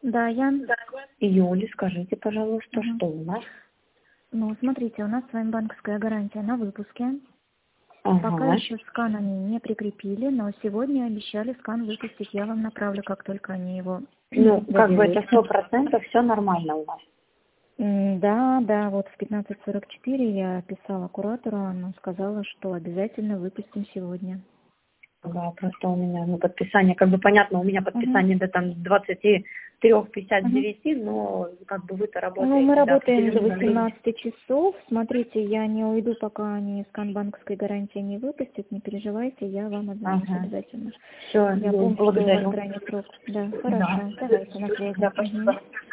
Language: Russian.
Да, я. Юля, скажите, пожалуйста, Мгм. что у нас? Ну, смотрите, у нас с вами банковская гарантия на выпуске. Пока Ага. еще скан они не прикрепили, но сегодня обещали скан выпустить. Я вам направлю, как только они его Ну, как бы это доделают. 100% все нормально у вас. Да, да, вот в 15:44 я писала куратору, она сказала, что обязательно выпустим сегодня. Да, просто у меня, ну, подписание, как бы понятно, у меня Мгм. подписание до там Мгм. 23:59, но как бы вы-то Ну, мы работаете до работаем до определенного времени. 18 часов. Смотрите, я не уйду, пока они скан банковской гарантии не выпустят. Не переживайте, я вам отзвонюсь Ага. обязательно. Все, Я помню, что у вас благодарю. крайний срок. Да, Да. хорошо. Давайте на Да, связи. Мгм. спасибо.